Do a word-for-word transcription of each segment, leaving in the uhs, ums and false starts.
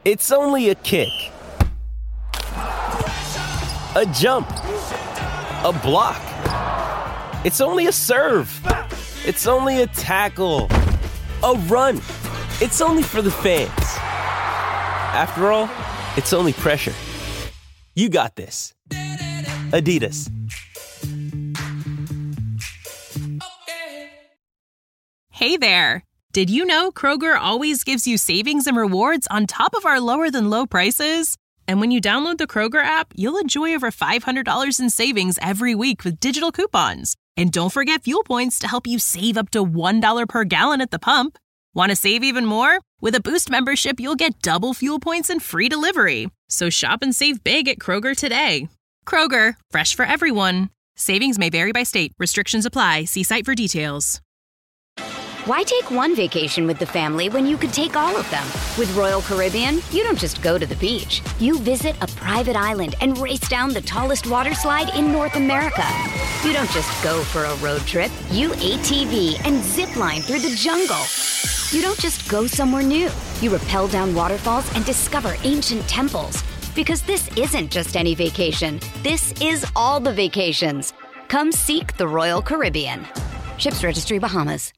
It's only a kick, a jump, a block. It's only a serve. It's only a tackle, a run. It's only for the fans. After all, it's only pressure. You got this. Adidas. Hey there. Did you know Kroger always gives you savings and rewards on top of our lower than low prices? And when you download the Kroger app, you'll enjoy over five hundred dollars in savings every week with digital coupons. And don't forget fuel points to help you save up to one dollar per gallon at the pump. Want to save even more? With a Boost membership, you'll get double fuel points and free delivery. So shop and save big at Kroger today. Kroger, fresh for everyone. Savings may vary by state. Restrictions apply. See site for details. Why take one vacation with the family when you could take all of them? With Royal Caribbean, you don't just go to the beach. You visit a private island and race down the tallest water slide in North America. You don't just go for a road trip. You A T V and zip line through the jungle. You don't just go somewhere new. You rappel down waterfalls and discover ancient temples. Because this isn't just any vacation. This is all the vacations. Come seek the Royal Caribbean. Ships Registry, Bahamas.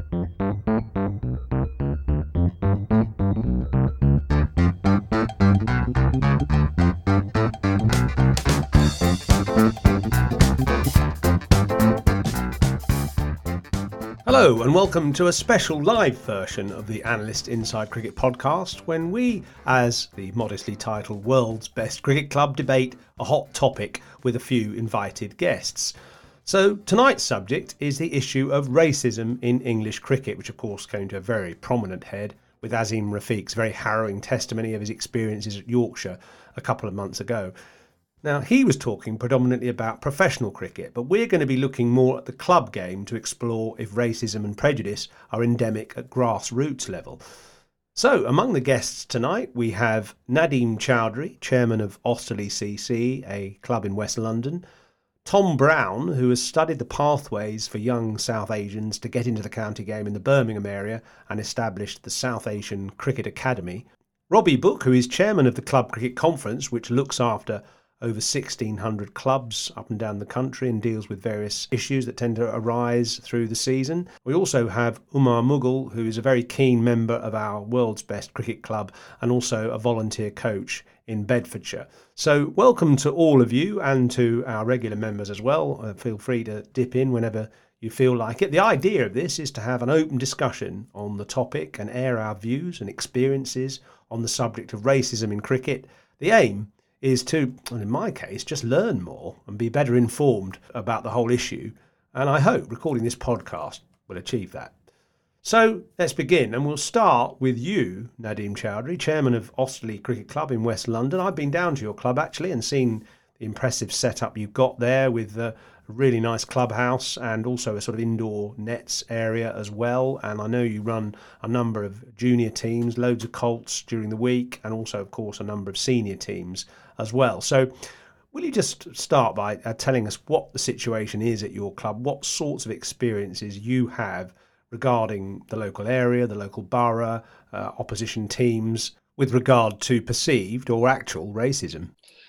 Hello and welcome to a special live version of the Analyst Inside Cricket podcast when we, as the modestly titled World's Best Cricket Club, debate a hot topic with a few invited guests. So tonight's subject is the issue of racism in English cricket, which of course came to a very prominent head with Azeem Rafiq's very harrowing testimony of his experiences at Yorkshire a couple of months ago. Now, he was talking predominantly about professional cricket, but we're going to be looking more at the club game to explore if racism and prejudice are endemic at grassroots level. So, among the guests tonight, we have Nadeem Chowdhury, chairman of Osterley C C, a club in West London, Tom Brown, who has studied the pathways for young South Asians to get into the county game in the Birmingham area and established the South Asian Cricket Academy, Robbie Book, who is chairman of the Club Cricket Conference, which looks after over sixteen hundred clubs up and down the country and deals with various issues that tend to arise through the season. We also have Umar Mughal, who is a very keen member of our World's Best Cricket Club and also a volunteer coach in Bedfordshire. So welcome to all of you and to our regular members as well. Uh, feel free to dip in whenever you feel like it. The idea of this is to have an open discussion on the topic and air our views and experiences on the subject of racism in cricket. The aim is to, and in my case, just learn more and be better informed about the whole issue. And I hope recording this podcast will achieve that. So let's begin, and we'll start with you, Nadeem Chowdhury, chairman of Osterley Cricket Club in West London. I've been down to your club actually and seen the impressive setup you've got there with a really nice clubhouse and also a sort of indoor nets area as well. And I know you run a number of junior teams, loads of colts during the week, and also, of course, a number of senior teams as well. So will you just start by uh, telling us what the situation is at your club, what sorts of experiences you have regarding the local area, the local borough, uh, opposition teams, with regard to perceived or actual racism?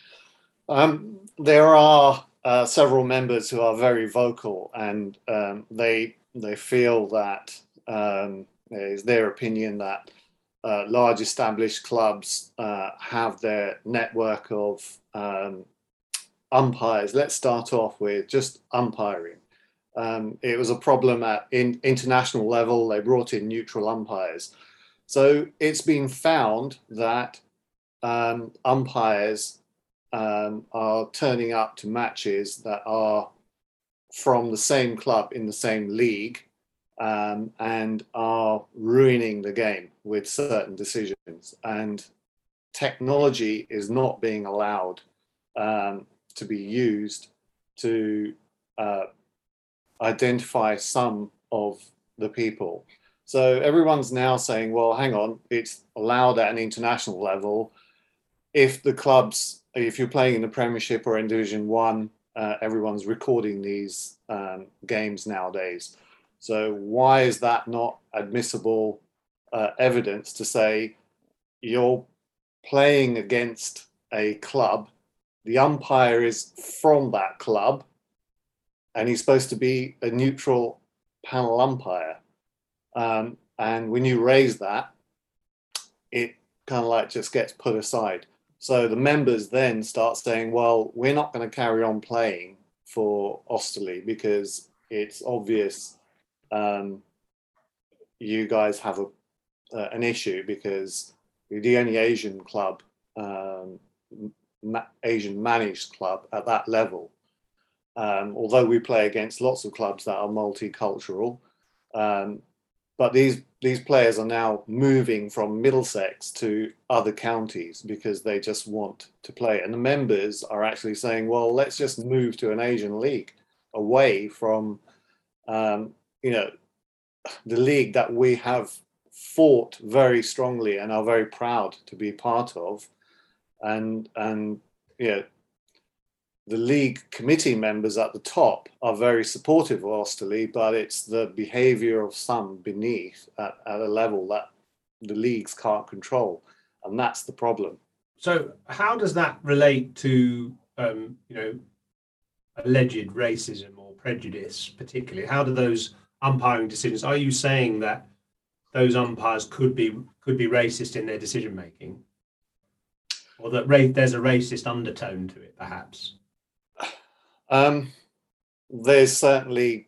Um, there are uh, several members who are very vocal, and um, they they feel that um, it is their opinion that uh, large established clubs uh, have their network of um, umpires. Let's start off with just umpiring. Um, it was a problem at in international level. They brought in neutral umpires. So it's been found that um, umpires um, are turning up to matches that are from the same club in the same league um, and are ruining the game with certain decisions. And technology is not being allowed um, to be used to uh, identify some of the people. So everyone's now saying, well, hang on, it's allowed at an international level. If the clubs, if you're playing in the Premiership or in Division One, uh, everyone's recording these um, games nowadays. So why is that not admissible uh, evidence to say you're playing against a club, the umpire is from that club, and he's supposed to be a neutral panel umpire. Um, and when you raise that, it kind of like just gets put aside. So the members then start saying, well, we're not going to carry on playing for Osterley because it's obvious um, you guys have a, uh, an issue because you're the only Asian club, um, ma- Asian managed club at that level. Um, although we play against lots of clubs that are multicultural, um, but these these players are now moving from Middlesex to other counties because they just want to play. And the members are actually saying, well, let's just move to an Asian league away from, um, you know, the league that we have fought very strongly and are very proud to be part of. And, and you know, the league committee members at the top are very supportive of Osterley, but it's the behaviour of some beneath at, at a level that the leagues can't control, and that's the problem. So, how does that relate to, um, you know, alleged racism or prejudice, particularly? How do those umpiring decisions? Are you saying that those umpires could be could be racist in their decision making, or that ra- there's a racist undertone to it, perhaps? Um, there's certainly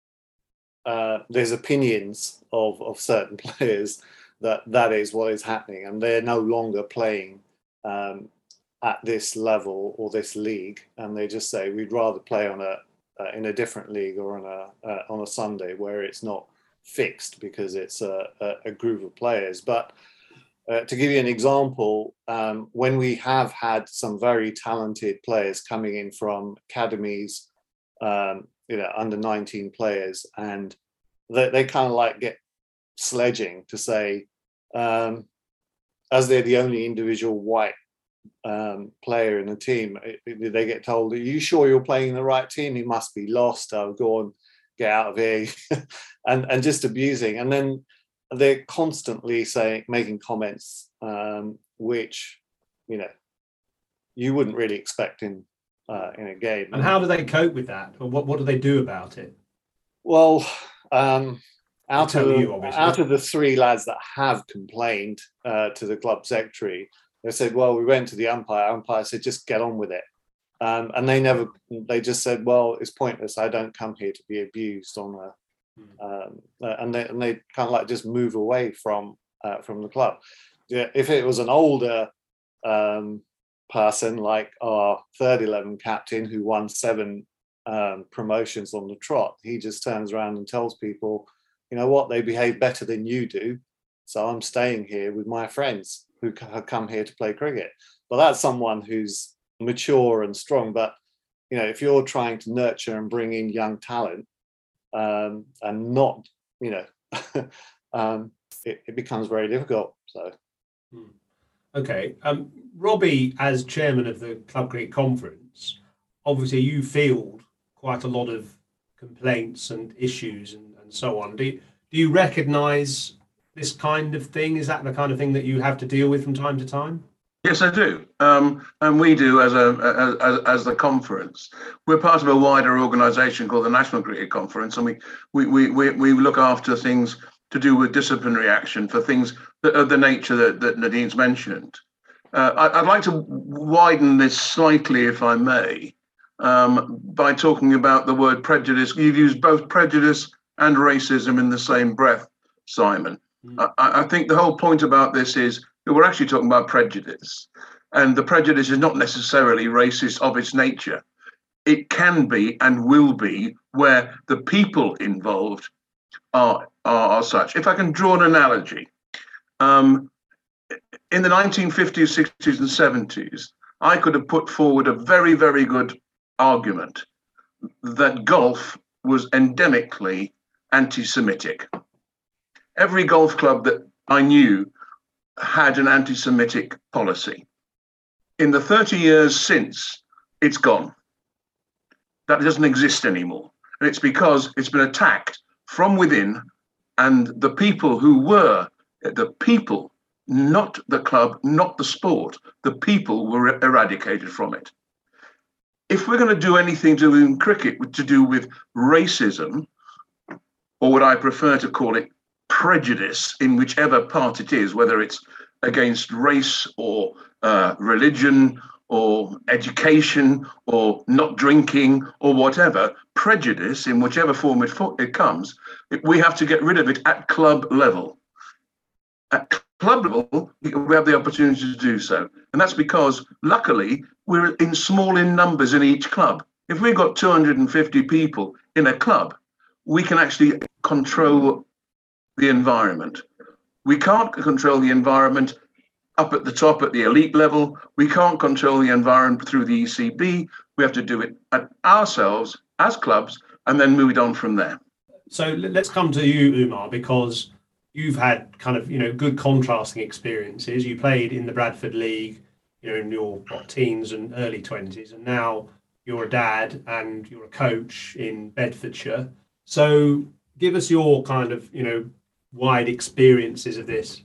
uh, there's opinions of, of certain players that that is what is happening, and they're no longer playing um, at this level or this league, and they just say we'd rather play on a uh, in a different league or on a uh, on a Sunday where it's not fixed because it's a, a, a group of players. But Uh, to give you an example, um, when we have had some very talented players coming in from academies, um, you know, under nineteen players, and they, they kind of like get sledging to say, um, as they're the only individual white um, player in the team, it, they get told, are you sure you're playing the right team? You must be lost. I'll go on, get out of here, and, and just abusing. And then they're constantly saying, making comments, um, which, you know, you wouldn't really expect in uh, in a game. And how do they cope with that, or what, what do they do about it? Well, um, out of you, out of the three lads that have complained uh, to the club secretary, they said, "Well, we went to the umpire. Umpire said, just get on with it." Um, and they never. They just said, "Well, it's pointless. I don't come here to be abused on a." Um, and they and they kind of like just move away from uh, from the club. Yeah, if it was an older um, person like our third eleven captain who won seven um, promotions on the trot, he just turns around and tells people, you know what, they behave better than you do, so I'm staying here with my friends who have come here to play cricket. But that's someone who's mature and strong. But you know, if you're trying to nurture and bring in young talent, Um, and not, you know, um, it, it becomes very difficult. So, okay, um, Robbie, as chairman of the Club Cricket Conference, obviously you field quite a lot of complaints and issues and, and so on. Do you, do you recognise this kind of thing? Is that the kind of thing that you have to deal with from time to time? Yes, I do, um, and we do as a as, as the conference. We're part of a wider organisation called the National Cricket Conference, and we we, we we we look after things to do with disciplinary action for things that of the nature that, that Nadine's mentioned. Uh, I, I'd like to widen this slightly, if I may, um, by talking about the word prejudice. You've used both prejudice and racism in the same breath, Simon. Mm. I, I think the whole point about this is we're actually talking about prejudice, and the prejudice is not necessarily racist of its nature. It can be and will be where the people involved are, are, are such. If I can draw an analogy, um, in the nineteen fifties, sixties and seventies, I could have put forward a very, very good argument that golf was endemically anti-Semitic. Every golf club that I knew had an anti-Semitic policy. In the thirty years since, it's gone. That doesn't exist anymore. And it's because it's been attacked from within, and the people who were, the people not the club, not the sport. The people were eradicated from it. If we're going to do anything to do in cricket to do with racism, or what I prefer to call it, prejudice in whichever part it is, whether it's against race or uh, religion or education or not drinking or whatever, prejudice in whichever form it, it comes, we have to get rid of it at club level. At club level, we have the opportunity to do so. And that's because, luckily, we're in small in numbers in each club. If we've got two hundred fifty people in a club, we can actually control the environment. We can't control the environment up at the top at the elite level. We can't control the environment through the E C B. We have to do it at ourselves as clubs and then move it on from there. So let's come to you, Umar, because you've had kind of, you know, good contrasting experiences. You played in the Bradford League, you know, in your what, teens and early twenties, and now you're a dad and you're a coach in Bedfordshire. So give us your kind of, you know, wide experiences of this.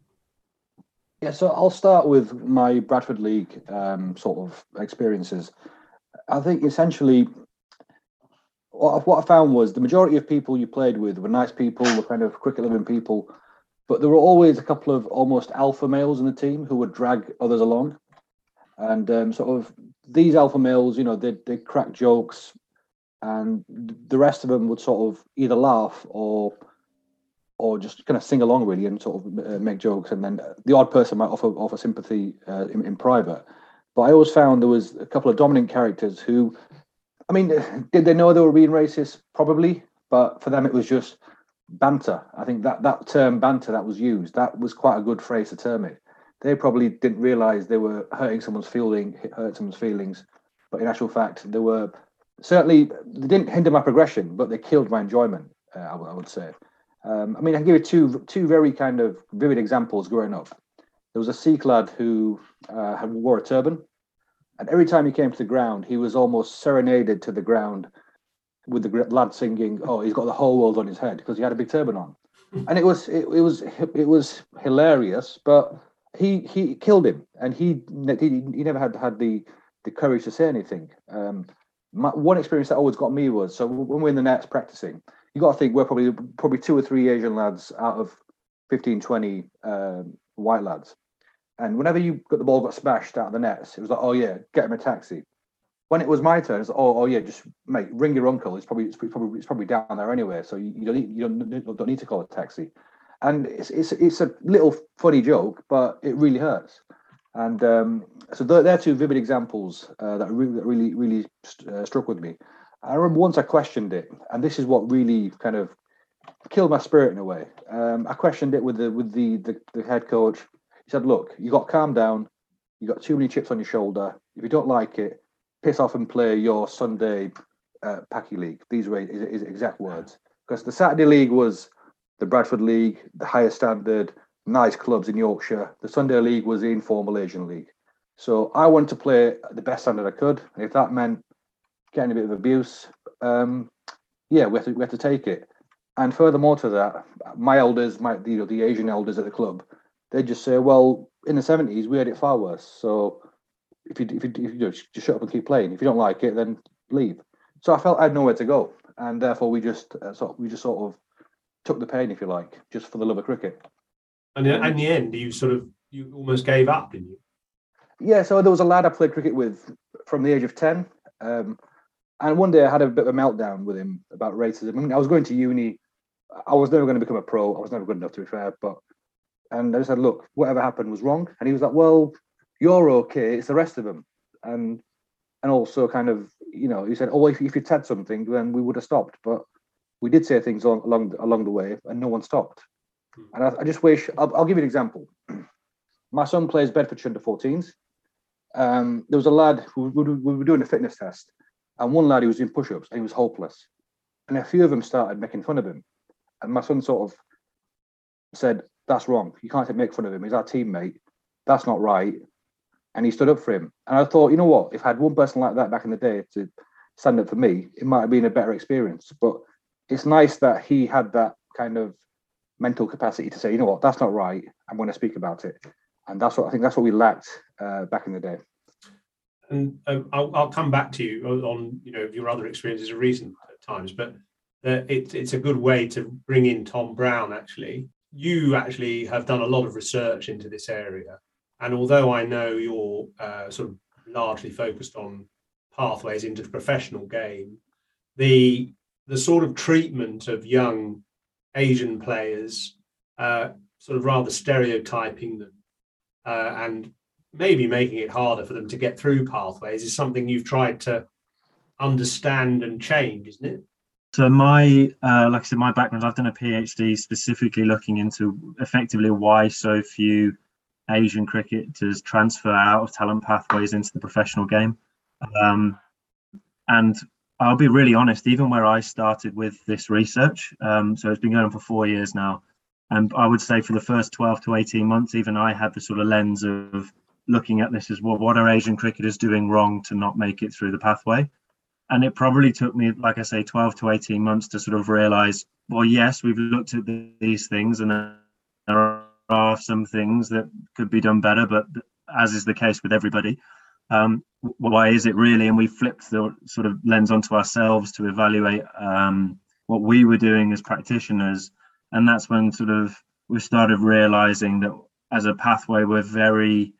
Yeah, so I'll start with my Bradford League um, sort of experiences. I think essentially what, what I found was the majority of people you played with were nice people, were kind of cricket-loving people, but there were always a couple of almost alpha males in the team who would drag others along. And um, sort of these alpha males, you know, they'd, they'd crack jokes, and the rest of them would sort of either laugh or or just kind of sing along really and sort of uh, make jokes, and then the odd person might offer offer sympathy uh, in, in private. But I always found there was a couple of dominant characters who, I mean, did they know they were being racist? Probably, but for them it was just banter. I think that that term banter that was used, that was quite a good phrase to term it. They probably didn't realise they were hurting someone's feeling, hurt someone's feelings, but in actual fact, they were certainly, they didn't hinder my progression, but they killed my enjoyment, uh, I, w- I would say. Um, I mean, I can give you two two very kind of vivid examples growing up. There was a Sikh lad who uh, had wore a turban, and every time he came to the ground, he was almost serenaded to the ground with the lad singing, "Oh, he's got the whole world on his head," because he had a big turban on, and it was it, it was it was hilarious. But he he killed him, and he he, he never had had the the courage to say anything. Um, my, one experience that always got me was, so when we're in the nets practicing, you got to think we're probably probably two or three Asian lads out of fifteen, twenty um, white lads. And whenever you got the ball got smashed out of the nets, it was like, "Oh yeah, get him a taxi." When it was my turn, it's like, "Oh, oh yeah, just mate, ring your uncle. It's probably it's probably it's probably down there anyway, so you, you don't need, you don't don't need to call a taxi." And it's it's it's a little funny joke, but it really hurts. And um, so they're, they're two vivid examples uh, that really that really really uh, struck with me. I remember once I questioned it, and this is what really kind of killed my spirit in a way. Um, I questioned it with the with the, the the head coach. He said, "Look, you got to calm down. You got too many chips on your shoulder. If you don't like it, piss off and play your Sunday uh, Packy League." These were his, his exact words. Because the Saturday League was the Bradford League, the highest standard, nice clubs in Yorkshire. The Sunday League was the informal Asian League. So I wanted to play the best standard I could. And if that meant getting a bit of abuse, um, yeah, we have to we have to take it. And furthermore to that, my elders, my you know the Asian elders at the club, they just say, "Well, in the seventies we had it far worse. So if you if you, if you just, just shut up and keep playing. If you don't like it, then leave." So I felt I had nowhere to go, and therefore we just uh, sort of, we just sort of took the pain, if you like, just for the love of cricket. And in, in the end, you sort of you almost gave up, didn't you? Yeah. So there was a lad I played cricket with from the age of ten. Um, And one day I had a bit of a meltdown with him about racism. I mean, I was going to uni. I was never going to become a pro. I was never good enough, to be fair. But and I just said, "Look, whatever happened was wrong." And he was like, "Well, you're okay. It's the rest of them." And and also kind of, you know, he said, "Oh, if, if you'd said something, then we would have stopped." But we did say things along along, along the way, and no one stopped. Hmm. And I, I just wish. I'll, I'll give you an example. My son plays Bedfordshire under fourteens. Um, there was a lad who we, we were doing a fitness test. And one lad who was doing push-ups, and he was hopeless. And a few of them started making fun of him. And my son sort of said, "That's wrong. You can't make fun of him. He's our teammate. That's not right." And he stood up for him. And I thought, you know what? If I had one person like that back in the day to stand up for me, it might have been a better experience. But it's nice that he had that kind of mental capacity to say, you know what, that's not right. I'm going to speak about it. And that's what I think that's what we lacked uh, back in the day. And um, I'll, I'll come back to you on, you know, your other experiences of recent times, but uh, it, it's a good way to bring in Tom Brown, actually. You actually have done a lot of research into this area. And although I know you're uh, sort of largely focused on pathways into the professional game, the the sort of treatment of young Asian players, uh, sort of rather stereotyping them uh, and maybe making it harder for them to get through pathways, is something you've tried to understand and change, isn't it? So my, uh, like I said, my background, I've done a PhD specifically looking into effectively why so few Asian cricketers transfer out of talent pathways into the professional game. Um, and I'll be really honest, even where I started with this research, um, so it's been going on for four years now. And I would say for the first twelve to eighteen months, even I had the sort of lens of looking at this as, well, what are Asian cricketers doing wrong to not make it through the pathway? And it probably took me, like I say, twelve to eighteen months to sort of realize, well, yes, we've looked at the, these things and there are some things that could be done better, but as is the case with everybody, um, why is it really? And we flipped the sort of lens onto ourselves to evaluate um, what we were doing as practitioners. And that's when sort of we started realizing that as a pathway, we're very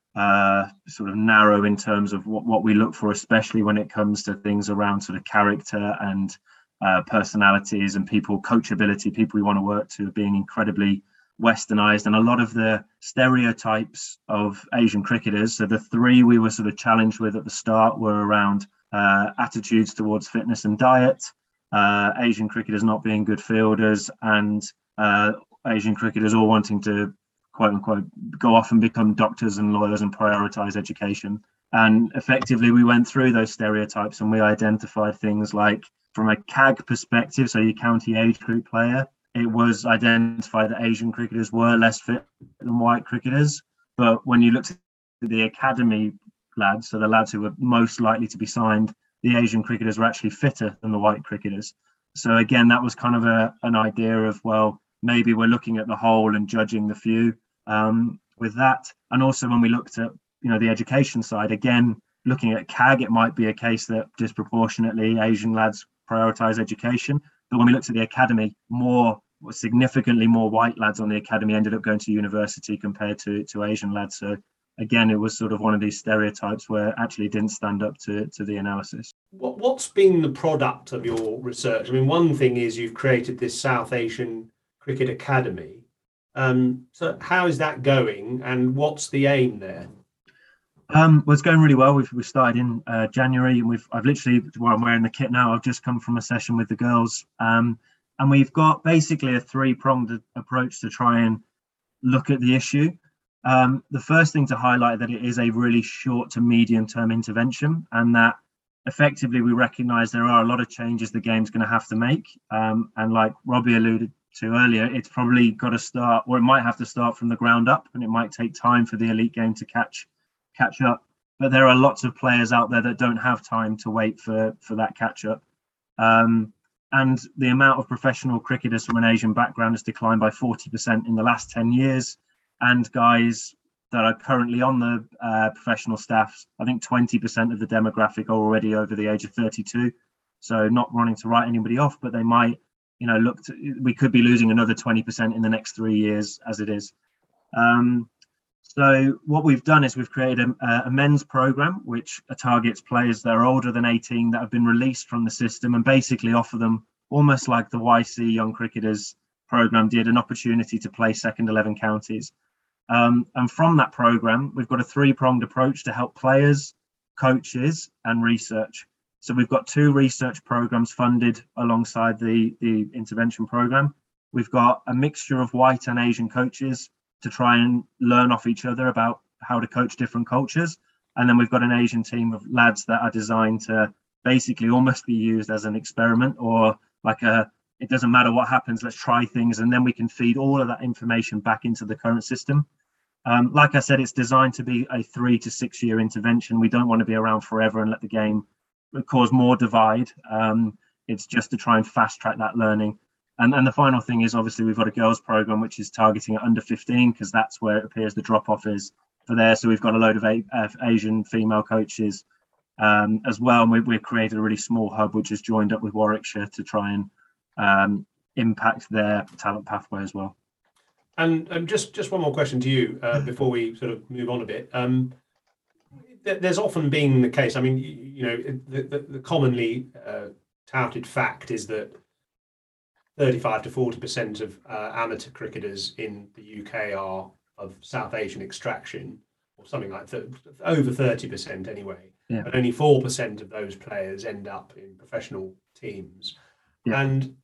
uh, sort of narrow in terms of what, what we look for, especially when it comes to things around sort of character and uh, personalities and people, coachability, people we want to work to being incredibly westernized, and a lot of the stereotypes of Asian cricketers. So the three we were sort of challenged with at the start were around uh, attitudes towards fitness and diet, uh, Asian cricketers not being good fielders, and uh, Asian cricketers all wanting to quote unquote go off and become doctors and lawyers and prioritize education. And effectively we went through those stereotypes and we identified things like, from a C A G perspective, so your county age group player, it was identified that Asian cricketers were less fit than white cricketers. But when you looked at the academy lads, so the lads who were most likely to be signed, the Asian cricketers were actually fitter than the white cricketers. So again, that was kind of a, an idea of, well, maybe we're looking at the whole and judging the few um, with that. And also when we looked at, you know, the education side, again, looking at C A G, it might be a case that disproportionately Asian lads prioritize education. But when we looked at the academy, more, significantly more white lads on the academy ended up going to university compared to, to Asian lads. So again, it was sort of one of these stereotypes where actually didn't stand up to, to the analysis. What, what's been the product of your research? I mean, one thing is you've created this South Asian Cricket Academy. Um, so how is that going and what's the aim there? Um, well, it's going really well. We've we started in uh, January, and we've I've literally, while I'm wearing the kit now, I've just come from a session with the girls, um, and we've got basically a three-pronged approach to try and look at the issue. Um, the first thing to highlight that it is a really short to medium-term intervention, and that effectively we recognise there are a lot of changes the game's going to have to make, um, and like Robbie alluded to earlier, it's probably got to start, or it might have to start from the ground up, and it might take time for the elite game to catch. catch up, but there are lots of players out there that don't have time to wait for for that catch up, um, and the amount of professional cricketers from an Asian background has declined by forty percent in the last ten years, and guys that are currently on the uh, professional staffs, I think twenty percent of the demographic are already over the age of thirty-two, so not wanting to write anybody off, but they might, you know, look to, we could be losing another twenty percent in the next three years as it is. um, So what we've done is we've created a, a men's program which targets players that are older than eighteen that have been released from the system, and basically offer them, almost like the Y C Young Cricketers program did, an opportunity to play second eleven counties. Um, and from that program, we've got a three-pronged approach to help players, coaches, and research. So we've got two research programs funded alongside the, the intervention program. We've got a mixture of white and Asian coaches to try and learn off each other about how to coach different cultures. And then we've got an Asian team of lads that are designed to basically almost be used as an experiment, or like a, it doesn't matter what happens, let's try things. And then we can feed all of that information back into the current system. Um, like I said, it's designed to be a three to six year intervention. We don't want to be around forever and let the game cause more divide. Um, it's just to try and fast track that learning. And and the final thing is obviously we've got a girls program which is targeting at under fifteen because that's where it appears the drop off is for there. So we've got a load of a, uh, Asian female coaches um, as well. And we, we've created a really small hub which has joined up with Warwickshire to try and um, impact their talent pathway as well. And um, just just one more question to you uh, before we sort of move on a bit. Um, th- there's often been the case. I mean, you, you know, the, the, the commonly uh, touted fact is that thirty-five to forty percent of uh, amateur cricketers in the U K are of South Asian extraction, or something like that, over thirty percent anyway. Yeah. But only four percent of those players end up in professional teams. Yeah. And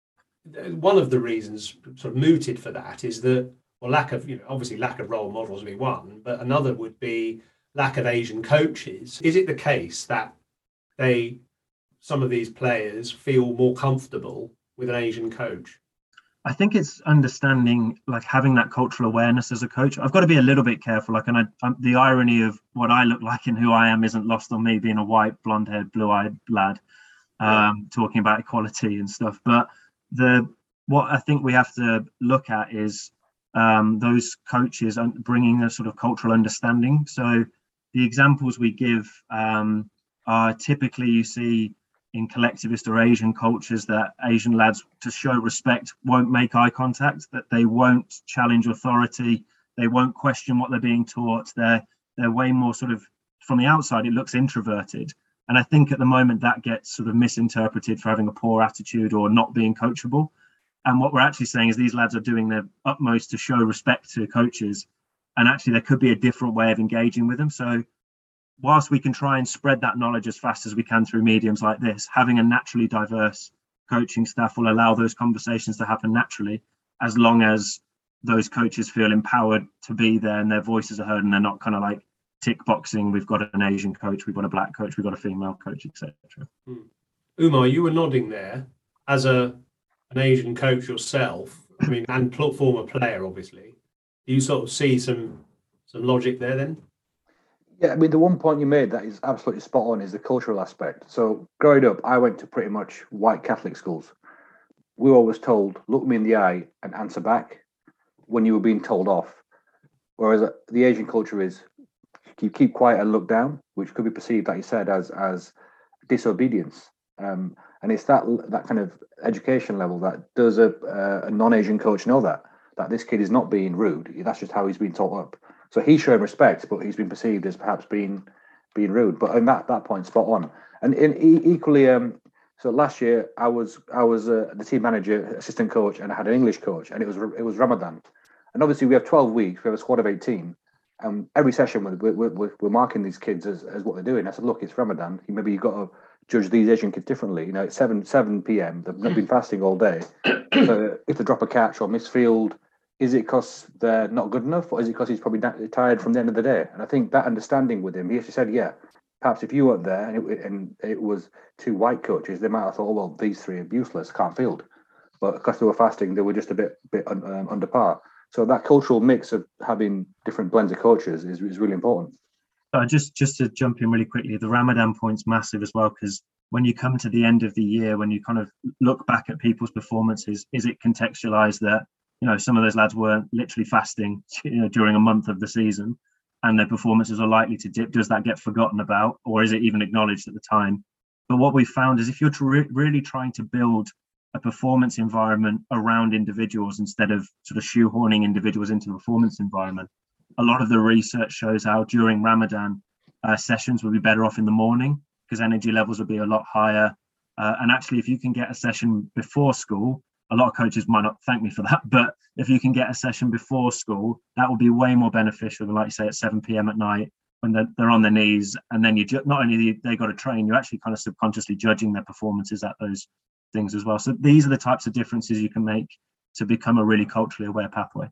one of the reasons sort of mooted for that is that, well, lack of, you know, obviously lack of role models would be one, but another would be lack of Asian coaches. Is it the case that they, some of these players feel more comfortable with an Asian coach? I think it's understanding, like having that cultural awareness as a coach. I've got to be a little bit careful. Like, and I, I'm, the irony of what I look like and who I am isn't lost on me, being a white, blonde-haired, blue-eyed lad, um, yeah. talking about equality and stuff. But the what I think we have to look at is um, those coaches bringing a sort of cultural understanding. So the examples we give um, are typically you see in collectivist or Asian cultures that Asian lads, to show respect, won't make eye contact, that they won't challenge authority, they won't question what they're being taught. They're they're way more sort of, from the outside, it looks introverted. And I think at the moment that gets sort of misinterpreted for having a poor attitude or not being coachable. And what we're actually saying is these lads are doing their utmost to show respect to coaches. And actually there could be a different way of engaging with them. So whilst we can try and spread that knowledge as fast as we can through mediums like this, having a naturally diverse coaching staff will allow those conversations to happen naturally, as long as those coaches feel empowered to be there and their voices are heard and they're not kind of like tick boxing. We've got an Asian coach, we've got a black coach, we've got a female coach, et cetera. Hmm. Umar, you were nodding there as a an Asian coach yourself. I mean, and former player, obviously. Do you sort of see some some logic there then? Yeah, I mean, the one point you made that is absolutely spot on is the cultural aspect. So growing up, I went to pretty much white Catholic schools. We were always told, look me in the eye and answer back when you were being told off. Whereas the Asian culture is keep keep quiet and look down, which could be perceived, like you said, as as disobedience. Um, and it's that that kind of education level that does a, a non-Asian coach know that that this kid is not being rude. That's just how he's been taught up. So he's showing respect, but he's been perceived as perhaps being being rude. But in that that point, spot on. And in equally, um, so last year I was I was uh, the team manager, assistant coach, and I had an English coach, and it was it was Ramadan, and obviously we have twelve weeks. We have a squad of eighteen. And every session we're, we're, we're marking these kids as, as what they're doing. I said, look, it's Ramadan. Maybe you've got to judge these Asian kids differently. You know, it's seven seven p.m. They've not been fasting all day. So if they drop a catch or miss field, is it because they're not good enough, or is it because he's probably tired from the end of the day? And I think that understanding with him, he actually said, yeah, perhaps if you weren't there and it, and it was two white coaches, they might have thought, oh, well, these three are useless, can't field. But because they were fasting, they were just a bit bit um, under par. So that cultural mix of having different blends of coaches is, is really important. Uh, just just to jump in really quickly, the Ramadan point's massive as well, because when you come to the end of the year, when you kind of look back at people's performances, is it contextualized that, you know, some of those lads weren't literally fasting, you know, during a month of the season, and their performances are likely to dip? Does that get forgotten about, or is it even acknowledged at the time? But what we've found is if you're tr- really trying to build a performance environment around individuals instead of sort of shoehorning individuals into the performance environment, a lot of the research shows how during Ramadan uh, sessions will be better off in the morning because energy levels will be a lot higher. Uh, and actually, if you can get a session before school, a lot of coaches might not thank me for that, but if you can get a session before school, that will be way more beneficial than, like you say, at seven p.m. at night when they're, they're on their knees. And then you ju- not only they got to train, you're actually kind of subconsciously judging their performances at those things as well. So these are the types of differences you can make to become a really culturally aware pathway.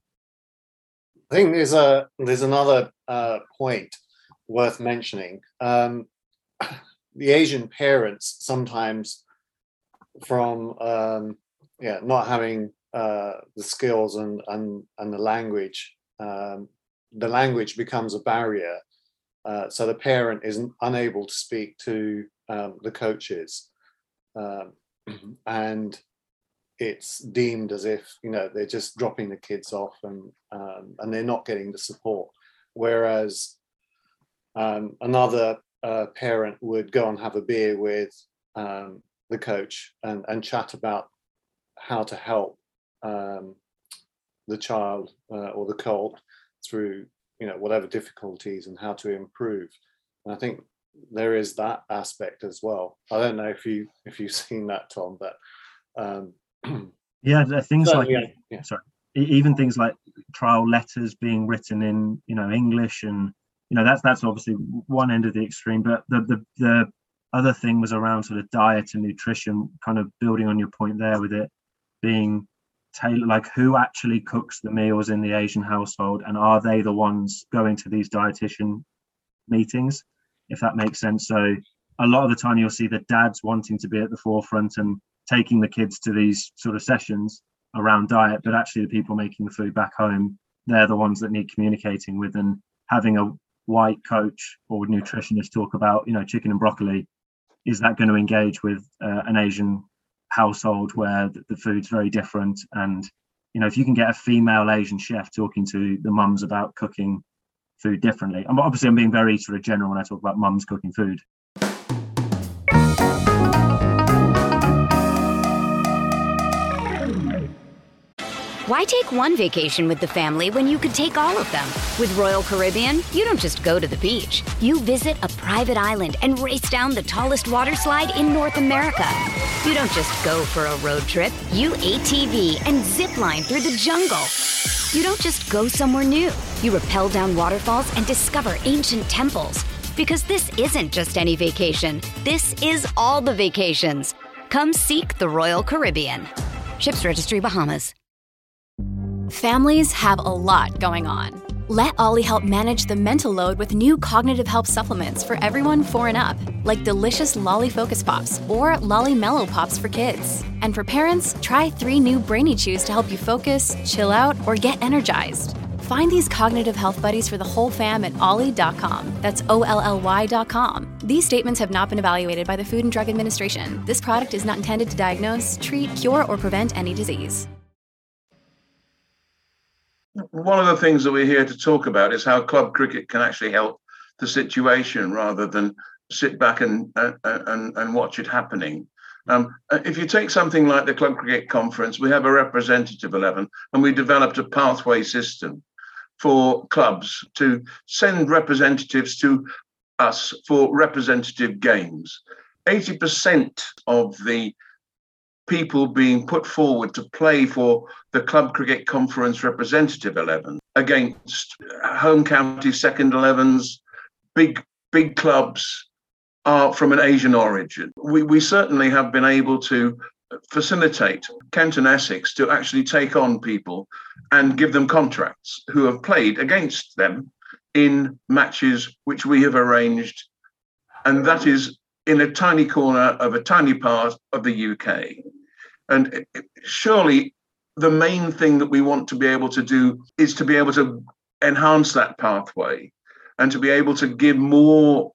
I think there's a there's another uh, point worth mentioning. Um, the Asian parents sometimes, from um, yeah not having uh, the skills and and and the language, um, the language becomes a barrier. Uh, so the parent is unable to speak to um, the coaches. Um, and it's deemed as if, you know, they're just dropping the kids off and um, and they're not getting the support. Whereas um, another uh, parent would go and have a beer with um, the coach and, and chat about how to help um, the child uh, or the colt through, you know, whatever difficulties and how to improve. And I think there is that aspect as well. I don't know if you if you've seen that, Tom, but um, yeah, there are things so, like yeah, yeah. sorry, even things like trial letters being written in, you know, English, and you know that's that's obviously one end of the extreme. But the the the other thing was around sort of diet and nutrition, kind of building on your point there with it being tailored, like who actually cooks the meals in the Asian household, and are they the ones going to these dietitian meetings, if that makes sense. So a lot of the time you'll see the dads wanting to be at the forefront and taking the kids to these sort of sessions around diet, but actually the people making the food back home, they're the ones that need communicating with. And having a white coach or nutritionist talk about, you know, chicken and broccoli, is that going to engage with uh, an Asian household where the, the food's very different? And, you know, if you can get a female Asian chef talking to the mums about cooking food differently, and obviously I'm being very sort of general when I talk about mums cooking food. Why take one vacation with the family when you could take all of them? With Royal Caribbean, you don't just go to the beach. You visit a private island and race down the tallest water slide in North America. You don't just go for a road trip. You A T V and zip line through the jungle. You don't just go somewhere new. You rappel down waterfalls and discover ancient temples. Because this isn't just any vacation. This is all the vacations. Come seek the Royal Caribbean. Ships Registry, Bahamas. Families have a lot going on. Let Ollie help manage the mental load with new cognitive help supplements for everyone four and up, like delicious Lolly Focus Pops or Lolly Mellow Pops for kids. And for parents, try three new Brainy Chews to help you focus, chill out, or get energized. Find these cognitive health buddies for the whole fam at ollie dot com. That's O L L Y dot com. These statements have not been evaluated by the Food and Drug Administration. This product is not intended to diagnose, treat, cure, or prevent any disease. One of the things that we're here to talk about is how club cricket can actually help the situation rather than sit back and uh, and, and watch it happening. Um, if you take something like the Club Cricket Conference, we have a representative eleven, and we developed a pathway system for clubs to send representatives to us for representative games. eighty percent of the people being put forward to play for the Club Cricket Conference representative eleven against home county second elevens, big, big clubs, are from an Asian origin. We, we certainly have been able to facilitate Kent and Essex to actually take on people and give them contracts who have played against them in matches which we have arranged. And that is in a tiny corner of a tiny part of the U K. And surely the main thing that we want to be able to do is to be able to enhance that pathway and to be able to give more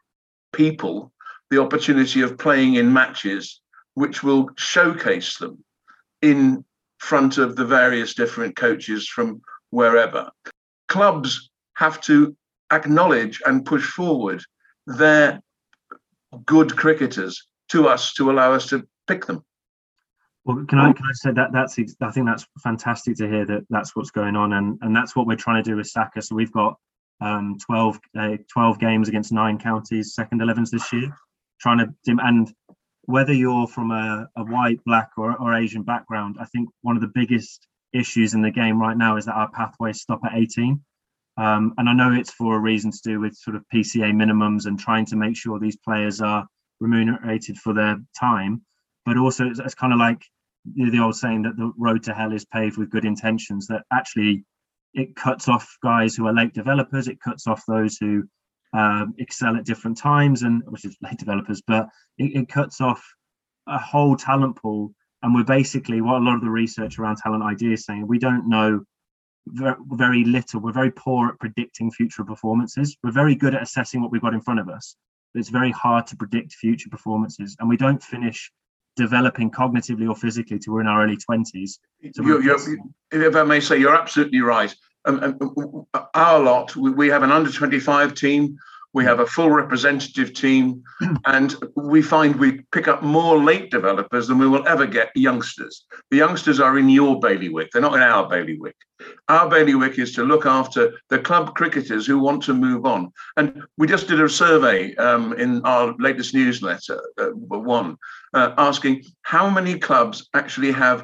people the opportunity of playing in matches which will showcase them in front of the various different coaches from wherever. Clubs have to acknowledge and push forward their good cricketers to us to allow us to pick them. Well, can I can I say that that's I think that's fantastic to hear that that's what's going on, and and that's what we're trying to do with Saka. So we've got um, twelve, uh, twelve games against nine counties, second elevens this year, trying to and whether you're from a, a white, black, or, or Asian background, I think one of the biggest issues in the game right now is that our pathways stop at eighteen. Um, and I know it's for a reason to do with sort of P C A minimums and trying to make sure these players are remunerated for their time. But also it's, it's kind of like the, the old saying that the road to hell is paved with good intentions, that actually it cuts off guys who are late developers. It cuts off those who um, excel at different times, and which is late developers, but it, it cuts off a whole talent pool. And we're basically, what a lot of the research around talent I D is saying, we don't know very, very little. We're very poor at predicting future performances. We're very good at assessing what we've got in front of us, but it's very hard to predict future performances. And we don't finish developing cognitively or physically till we're in our early twenties. So you're, you're, if I may say, you're absolutely right. Um, um, our lot, we, we have an under twenty-five team, we have a full representative team, and we find we pick up more late developers than we will ever get youngsters. The youngsters are in your bailiwick, they're not in our bailiwick. Our bailiwick is to look after the club cricketers who want to move on. And we just did a survey um, in our latest newsletter, uh, one, uh, asking how many clubs actually have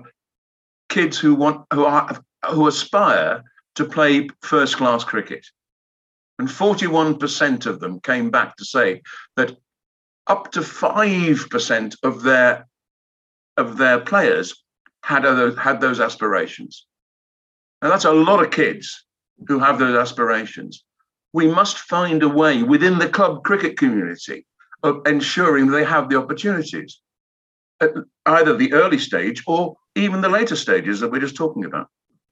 kids who want, who are, who aspire to play first-class cricket. And forty-one percent of them came back to say that up to five percent of their of their players had those, had those aspirations. And that's a lot of kids who have those aspirations. We must find a way within the club cricket community of ensuring they have the opportunities at either the early stage or even the later stages that we're just talking about.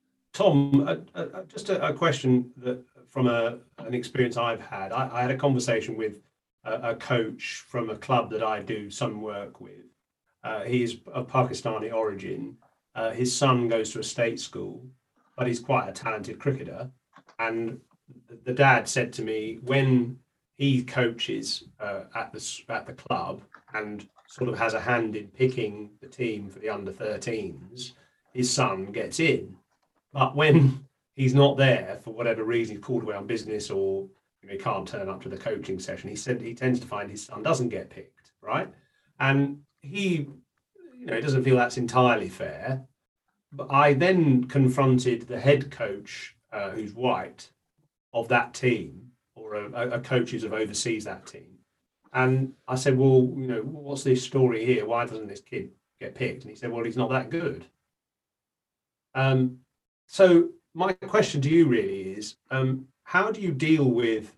Tom, uh, uh, just a, a question that from a, an experience I've had. I, I had a conversation with a, a coach from a club that I do some work with. Uh, he's of Pakistani origin. Uh, his son goes to a state school, but he's quite a talented cricketer. And the dad said to me, when he coaches uh, at the at the club and sort of has a hand in picking the team for the under thirteens, his son gets in. But when he's not there for whatever reason, he's called away on business or you know, he can't turn up to the coaching session, he said he tends to find his son doesn't get picked, right? And he, you know, he doesn't feel that's entirely fair. But I then confronted the head coach, uh, who's white, of that team, or a, a coach who oversees that team. And I said, well, you know, what's this story here? Why doesn't this kid get picked? And he said, well, he's not that good. Um, so my question to you really is, um, how do you deal with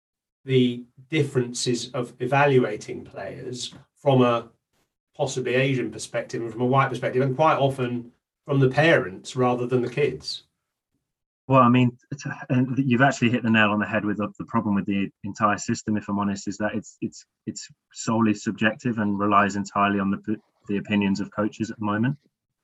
the differences of evaluating players from a possibly Asian perspective and from a white perspective, and quite often from the parents rather than the kids? Well, I mean, you've actually hit the nail on the head with the problem with the entire system, if I'm honest, is that it's it's it's solely subjective and relies entirely on the the opinions of coaches at the moment.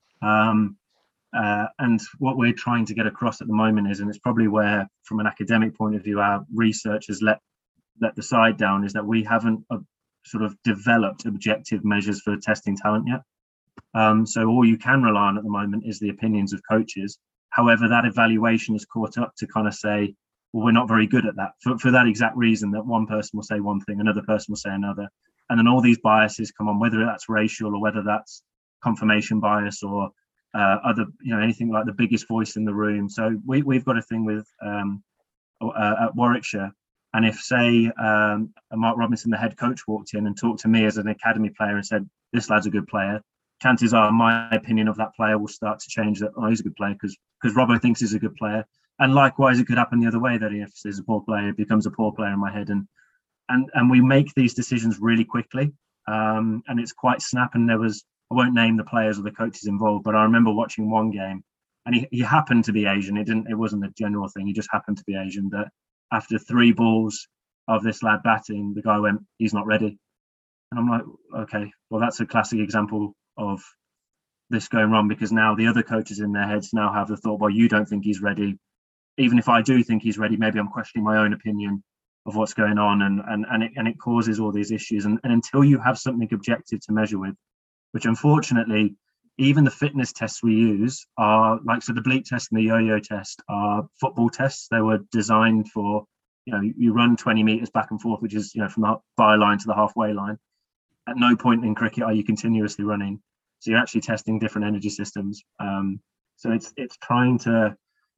Um, uh, and what we're trying to get across at the moment is, and it's probably where, from an academic point of view, our research has let let the side down, is that we haven't uh, sort of developed objective measures for testing talent yet. Um, so all you can rely on at the moment is the opinions of coaches. However, that evaluation is caught up to kind of say, well, we're not very good at that for, for that exact reason, that one person will say one thing, another person will say another. And then all these biases come on, whether that's racial or whether that's confirmation bias or uh, other, you know, anything like the biggest voice in the room. So we, we've got a thing with um, uh, at Warwickshire. And if, say, um, Mark Robinson, the head coach, walked in and talked to me as an academy player and said, this lad's a good player, chances are my opinion of that player will start to change, that, oh, he's a good player because because Robbo thinks he's a good player. And likewise, it could happen the other way, that if he's a poor player, it becomes a poor player in my head. And and and we make these decisions really quickly. Um, and it's quite snap. And there was, I won't name the players or the coaches involved, but I remember watching one game and he, he happened to be Asian. It didn't, it wasn't a general thing. He just happened to be Asian. That after three balls of this lad batting, the guy went, he's not ready. And I'm like, okay, well, that's a classic example of this going wrong, because now the other coaches in their heads now have the thought, well, you don't think he's ready. Even if I do think he's ready, maybe I'm questioning my own opinion of what's going on, and and and it, and it causes all these issues. And, and until you have something objective to measure with, which unfortunately, even the fitness tests we use are like, so the bleep test and the yo-yo test are football tests. They were designed for, you know, you run twenty meters back and forth, which is, you know, from the byline to the halfway line. At no point in cricket are you continuously running. So you're actually testing different energy systems. Um, so it's it's trying to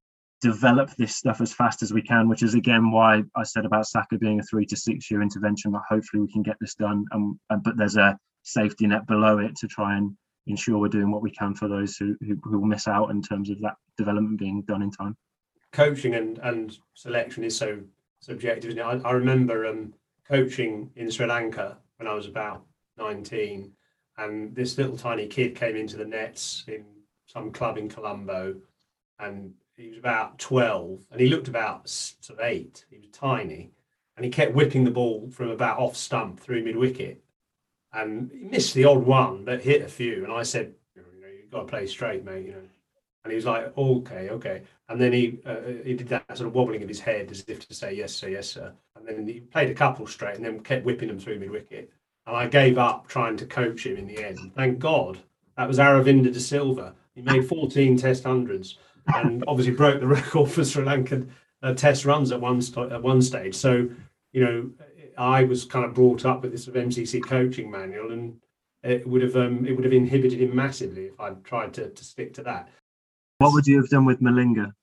develop this stuff as fast as we can, which is again why I said about Saka being a three to six year intervention, that hopefully we can get this done. Um, but there's a safety net below it to try and ensure we're doing what we can for those who who, who will miss out in terms of that development being done in time. Coaching and, and selection is so subjective, isn't it? I, I remember um, coaching in Sri Lanka when I was about nineteen. And this little tiny kid came into the nets in some club in Colombo, and he was about twelve, and he looked about sort of eight. He was tiny, and he kept whipping the ball from about off stump through mid wicket. and he missed the odd one, but hit a few. And I said, you know, you've got to play straight, mate. You know, and he was like, okay, okay. And then he uh, he did that sort of wobbling of his head as if to say, yes, sir, yes, sir. And then he played a couple straight, and then kept whipping them through mid wicket. And I gave up trying to coach him in the end. Thank God that was Aravinda de Silva. He made fourteen Test hundreds, and obviously broke the record for Sri Lankan uh, Test runs at one st- at one stage. So, you know, I was kind of brought up with this sort of M C C coaching manual, and it would have um, it would have inhibited him massively if I'd tried to, to stick to that. What would you have done with Malinga?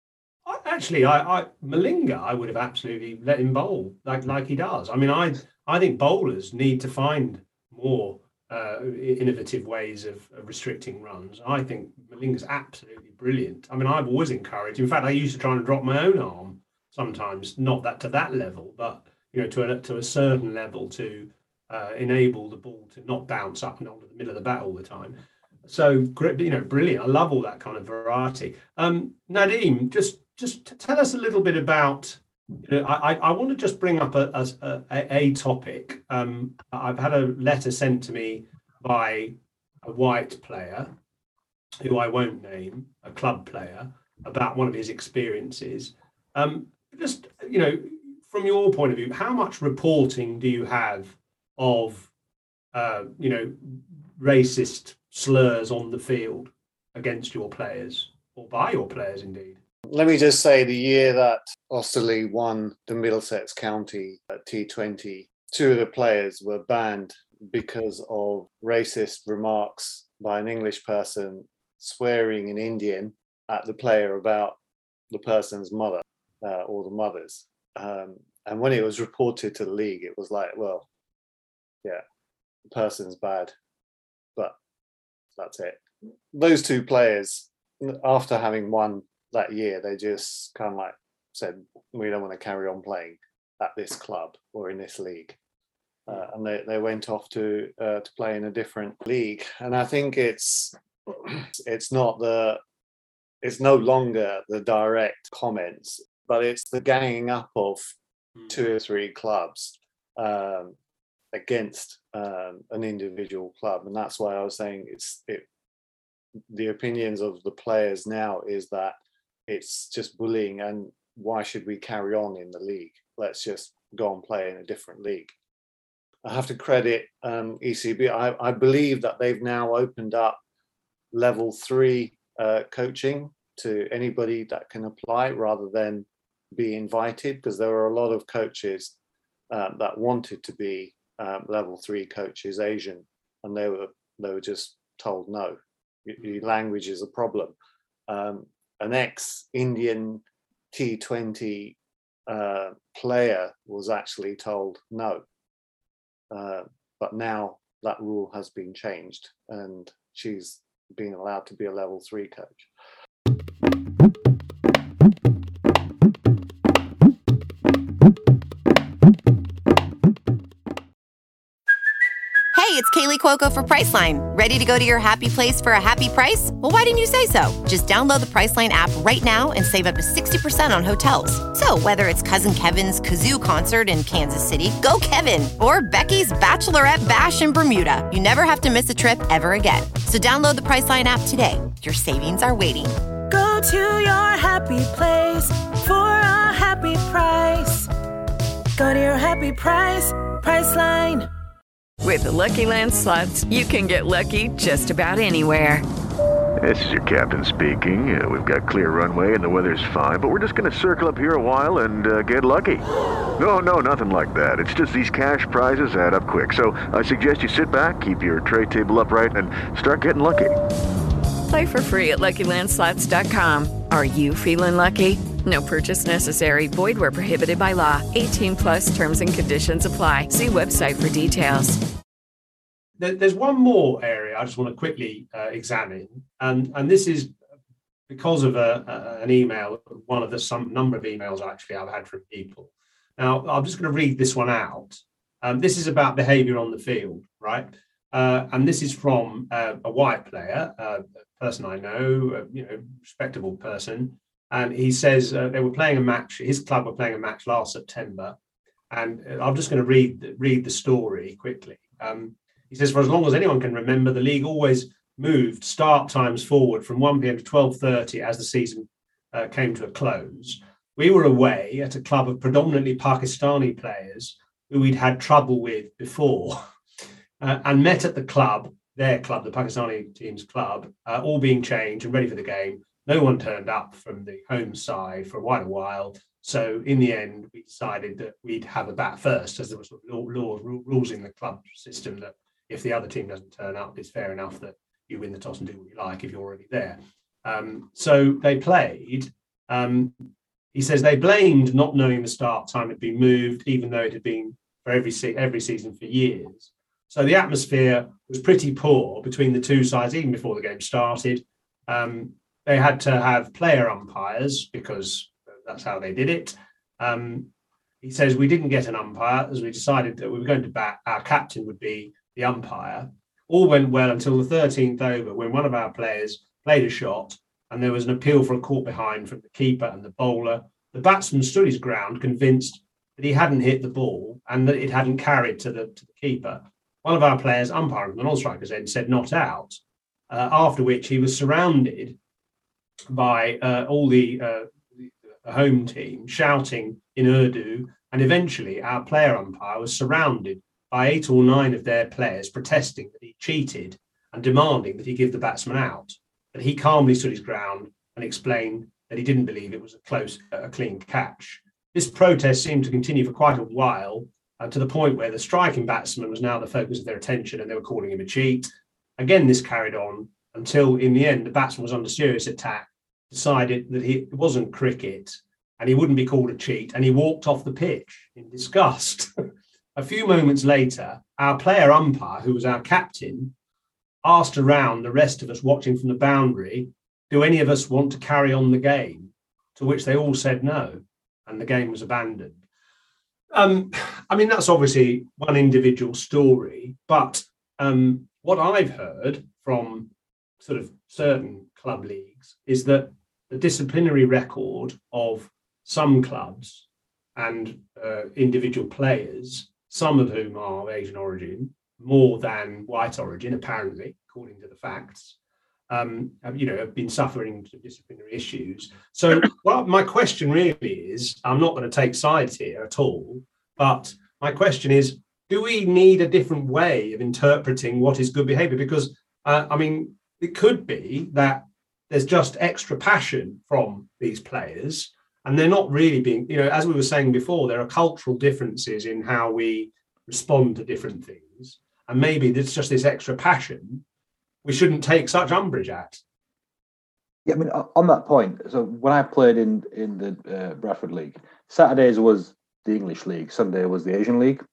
I, actually, I, I Malinga, I would have absolutely let him bowl like like he does. I mean, I I think bowlers need to find more uh, innovative ways of, of restricting runs. I think Malinga's absolutely brilliant. I mean, I've always encouraged. In fact, I used to try and drop my own arm sometimes, not that to that level, but you know, to a to a certain level to uh, enable the ball to not bounce up and onto the middle of the bat all the time. So, you know, brilliant. I love all that kind of variety. Um, Nadeem, just just tell us a little bit about. You know, I I want to just bring up a a, a, a topic. Um, I've had a letter sent to me by a white player, who I won't name, a club player, about one of his experiences. Um, just you know, from your point of view, how much reporting do you have of, uh, you know, racist slurs on the field against your players, or by your players indeed? Let me just say, the year that Austerley won the Middlesex County T twenty, two of the players were banned because of racist remarks by an English person swearing in Indian at the player about the person's mother uh, or the mothers. Um, and when it was reported to the league, it was like, well, yeah, the person's bad, but that's it. Those two players, after having won that year, they just kind of like said, we don't want to carry on playing at this club or in this league. Uh, and they, they went off to uh, to play in a different league. And I think it's it's not the it's no longer the direct comments, but it's the ganging up of two or three clubs um, against um, an individual club. And that's why I was saying it's it the opinions of the players now is that it's just bullying, and why should we carry on in the league? Let's just go and play in a different league. I have to credit um, E C B. I, I believe that they've now opened up level three uh, coaching to anybody that can apply rather than be invited, because there were a lot of coaches uh, that wanted to be um, level three coaches, Asian, and they were they were just told no. Your language is a problem. Um, an ex-Indian T twenty uh, player was actually told no. Uh, but now that rule has been changed and she's been allowed to be a level three coach. Hey, it's Kaylee Cuoco for Priceline. Ready to go to your happy place for a happy price? Well, why didn't you say so? Just download the Priceline app right now and save up to sixty percent on hotels. So whether it's Cousin Kevin's Kazoo Concert in Kansas City, go Kevin, or Becky's Bachelorette Bash in Bermuda, you never have to miss a trip ever again. So download the Priceline app today. Your savings are waiting. Go to your happy place for a happy price. Go to your happy price, Priceline. With the Lucky Land Slots, you can get lucky just about anywhere. This is your captain speaking. Uh, we've got clear runway and the weather's fine, but we're just going to circle up here a while and uh, get lucky. No, no, nothing like that. It's just these cash prizes add up quick. So I suggest you sit back, keep your tray table upright, and start getting lucky. Play for free at Lucky Land Slots dot com. Are you feeling lucky? No purchase necessary. Void where prohibited by law. eighteen plus terms and conditions apply. See website for details. There's one more area I just want to quickly uh, examine, and and this is because of a, a, an email, one of the some number of emails actually I've had from people. Now I'm just going to read this one out. Um, this is about behaviour on the field, right? Uh, and this is from uh, a white player, uh, a person I know, uh, you know, respectable person. And he says uh, they were playing a match. His club were playing a match last September, and I'm just going to read read the story quickly. Um, He says, for as long as anyone can remember, the league always moved start times forward from one p.m. to twelve thirty as the season uh, came to a close. We were away at a club of predominantly Pakistani players who we'd had trouble with before uh, and met at the club, their club, the Pakistani team's club, uh, all being changed and ready for the game. No one turned up from the home side for quite a while. So in the end, we decided that we'd have a bat first, as there was law, law, rules in the club system that if the other team doesn't turn up, it's fair enough that you win the toss and do what you like if you're already there. Um, so they played. Um, he says they blamed not knowing the start time had been moved, even though it had been for every se- every season for years. So the atmosphere was pretty poor between the two sides, even before the game started. Um, they had to have player umpires because that's how they did it. Um, he says we didn't get an umpire as we decided that we were going to bat. Our captain would be the umpire. All went well until the thirteenth over, when one of our players played a shot and there was an appeal for a caught behind from the keeper and the bowler. The batsman stood his ground, convinced that he hadn't hit the ball and that it hadn't carried to the, to the keeper. One of our players, umpiring the non-striker's end, said not out, uh, after which he was surrounded by uh, all the, uh, the home team shouting in Urdu, and eventually our player umpire was surrounded by eight or nine of their players protesting that he cheated and demanding that he give the batsman out. But he calmly stood his ground and explained that he didn't believe it was a close, a clean catch. This protest seemed to continue for quite a while, uh, to the point where the striking batsman was now the focus of their attention and they were calling him a cheat. Again, this carried on until in the end, the batsman was under serious attack, decided that he, it wasn't cricket and he wouldn't be called a cheat, and he walked off the pitch in disgust. A few moments later, our player umpire, who was our captain, asked around the rest of us watching from the boundary, do any of us want to carry on the game? To which they all said no, and the game was abandoned. Um, I mean, that's obviously one individual story, but um, what I've heard from sort of certain club leagues is that the disciplinary record of some clubs and uh, individual players, some of whom are of Asian origin, more than white origin, apparently, according to the facts, um, have, you know, have been suffering some disciplinary issues. So well, my question really is, I'm not going to take sides here at all, but my question is, do we need a different way of interpreting what is good behaviour? Because, uh, I mean, it could be that there's just extra passion from these players, and they're not really being, you know, as we were saying before, there are cultural differences in how we respond to different things. And maybe there's just this extra passion we shouldn't take such umbrage at. Yeah, I mean, on that point, so when I played in, in the uh, Bradford League, Saturdays was the English League, Sunday was the Asian League.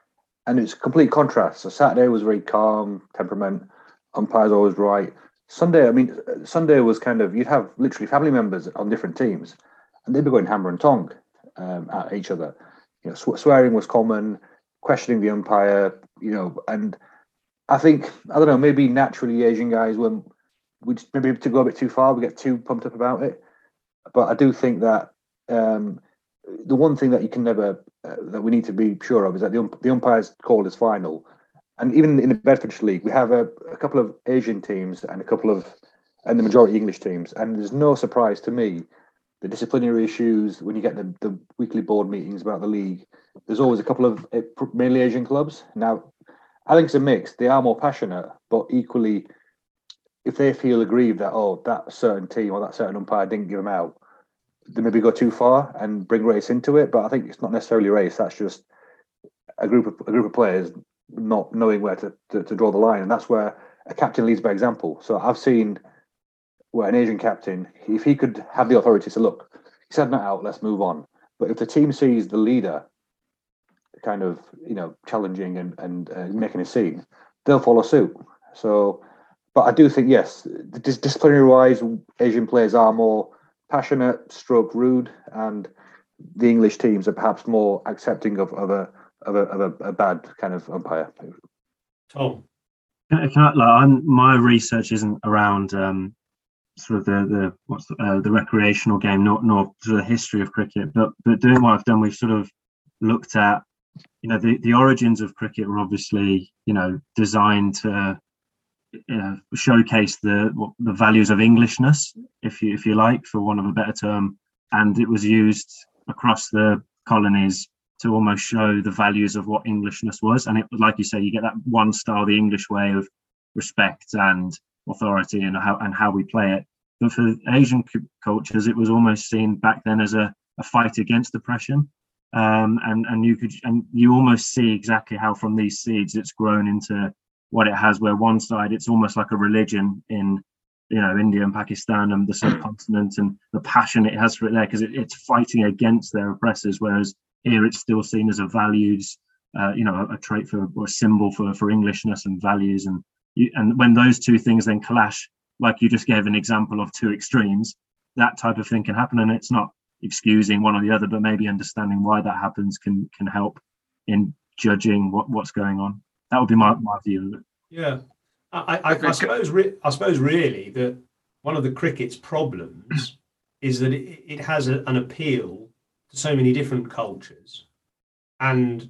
And it's a complete contrast. So Saturday was very calm, temperament, umpires always right. Sunday, I mean, Sunday was kind of, you'd have literally family members on different teams, and they'd be going hammer and tongue um, at each other. You know, sw- swearing was common, questioning the umpire, you know, and I think, I don't know, maybe naturally Asian guys, when we maybe to go a bit too far, we get too pumped up about it. But I do think that um, the one thing that you can never, uh, that we need to be sure of is that the, ump- the umpire's call is final. And even in the Bedfordshire League, we have a, a couple of Asian teams and a couple of, and the majority English teams. And there's no surprise to me, the disciplinary issues, when you get the, the weekly board meetings about the league, there's always a couple of mainly Asian clubs. Now, I think it's a mix. They are more passionate, but equally, if they feel aggrieved that, oh, that certain team or that certain umpire didn't give them out, they maybe go too far and bring race into it. But I think it's not necessarily race. That's just a group of a group of players not knowing where to, to, to draw the line. And that's where a captain leads by example. So I've seen where an Asian captain, if he could have the authority to say, look, he said not out, let's move on. But if the team sees the leader kind of, you know, challenging and, and uh, making a scene, they'll follow suit. So, but I do think, yes, dis- disciplinary-wise, Asian players are more passionate, stroke rude, and the English teams are perhaps more accepting of, of a of a of a, a bad kind of umpire. Tom, can I, can I, like, I'm, my research isn't around um, sort of the the what's the, uh, the recreational game, nor nor sort of the history of cricket, but but doing what I've done, we've sort of looked at you know, the, the origins of cricket were obviously, you know, designed to uh, showcase the the values of Englishness, if you if you like, for want of a better term, and it was used across the colonies to almost show the values of what Englishness was. And it was, like you say, you get that one style, the English way of respect and authority and how and how we play it. But for Asian c- cultures, it was almost seen back then as a, a fight against oppression. Um, and and you could and you almost see exactly how from these seeds it's grown into what it has. Where one side it's almost like a religion in, you know, India and Pakistan and the subcontinent, and the passion it has for it there, because it, it's fighting against their oppressors. Whereas here it's still seen as a values, uh, you know, a, a trait for or a symbol for for Englishness and values. And you, and when those two things then clash, like you just gave an example of two extremes, that type of thing can happen. And it's not excusing one or the other, but maybe understanding why that happens can can help in judging what, what's going on. That would be my, my view of it. Yeah, I, I, I suppose re- I suppose really that one of the cricket's problems is that it, it has a, an appeal to so many different cultures, and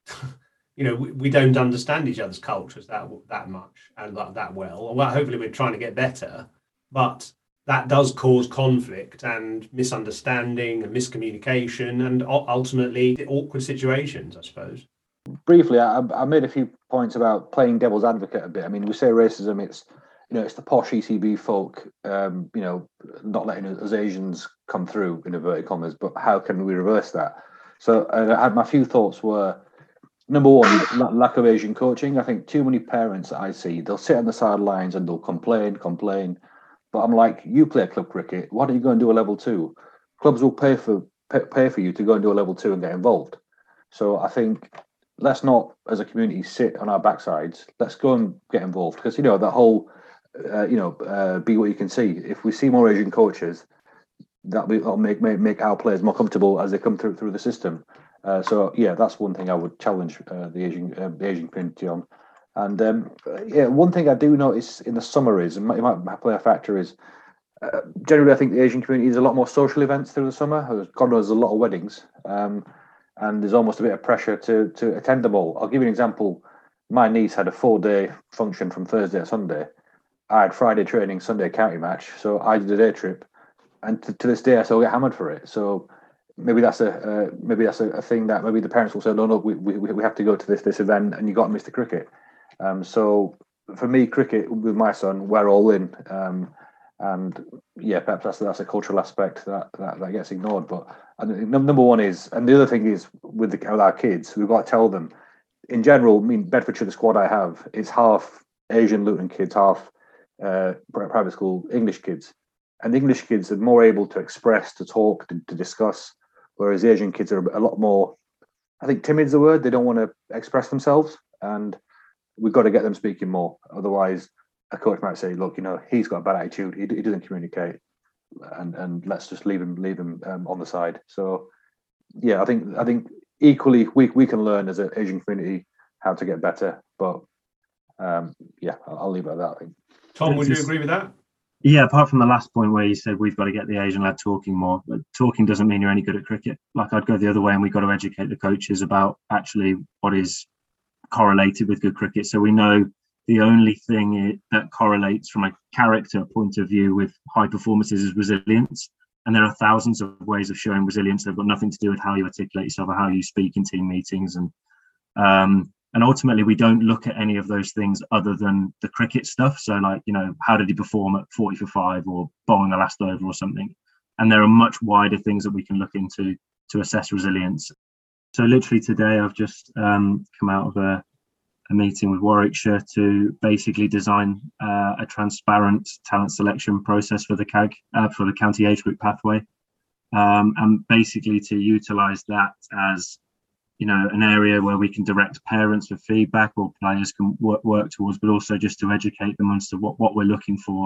you know we, we don't understand each other's cultures that that much and that, that well. Well, hopefully we're trying to get better, but that does cause conflict and misunderstanding and miscommunication and ultimately awkward situations, I suppose. Briefly, I, I made a few points about playing devil's advocate a bit. I mean, we say racism, it's, you know, it's the posh E C B folk, um, you know, not letting us Asians come through, in inverted commas, but how can we reverse that? So uh, I had my few thoughts were, number one, lack of Asian coaching. I think too many parents that I see, they'll sit on the sidelines and they'll complain, complain. But I'm like, you play club cricket, why don't you go and do a level two? Clubs will pay for pay, pay for you to go and do a level two and get involved. So I think let's not, as a community, sit on our backsides. Let's go and get involved, because you know that whole, uh, you know, uh, be what you can see. If we see more Asian coaches, that'll, be, that'll make, make make our players more comfortable as they come through through the system. Uh, so yeah, that's one thing I would challenge uh, the Asian uh, the Asian community on. And um, yeah, one thing I do notice in the summer is, and might, might play a factor, is uh, generally I think the Asian community is a lot more social events through the summer. God knows, there's a lot of weddings, um, and there's almost a bit of pressure to to attend them all. I'll give you an example. My niece had a four-day function from Thursday to Sunday. I had Friday training, Sunday county match, so I did a day trip, and to, to this day I still get hammered for it. So maybe that's a uh, maybe that's a, a thing that maybe the parents will say, no, no, we we we have to go to this this event, and you got to miss the cricket. Um, so for me, cricket with my son, we're all in, um, and yeah, perhaps that's that's a cultural aspect that that, that gets ignored. But I think number one is, and the other thing is with, the, with our kids, we've got to tell them. In general, I mean, Bedfordshire, the squad I have, it's half Asian Luton kids, half uh, private school English kids, and the English kids are more able to express, to talk, to, to discuss, whereas the Asian kids are a lot more, I think, timid's the word. They don't want to express themselves, and we've got to get them speaking more. Otherwise, a coach might say, "Look, you know, he's got a bad attitude. He, he doesn't communicate, and and let's just leave him leave him um, on the side." So, yeah, I think I think equally we we can learn as an Asian community how to get better. But um, yeah, I'll, I'll leave it at that. I think. Tom, would you agree with that? Yeah, apart from the last point where you said we've got to get the Asian lad talking more, but talking doesn't mean you're any good at cricket. Like, I'd go the other way, and we've got to educate the coaches about actually what is correlated with good cricket. So we know the only thing that correlates from a character point of view with high performances is resilience. And there are thousands of ways of showing resilience. They've got nothing to do with how you articulate yourself or how you speak in team meetings. And um, and ultimately, we don't look at any of those things other than the cricket stuff. So, like, you know, how did he perform at forty for five or bowling the last over or something? And there are much wider things that we can look into to assess resilience. So literally today, I've just um, come out of a, a meeting with Warwickshire to basically design uh, a transparent talent selection process for the C A G, uh, for the county age group pathway, um, and basically to utilise that as, you know, an area where we can direct parents for feedback or players can work, work towards, but also just to educate them as to what, what we're looking for,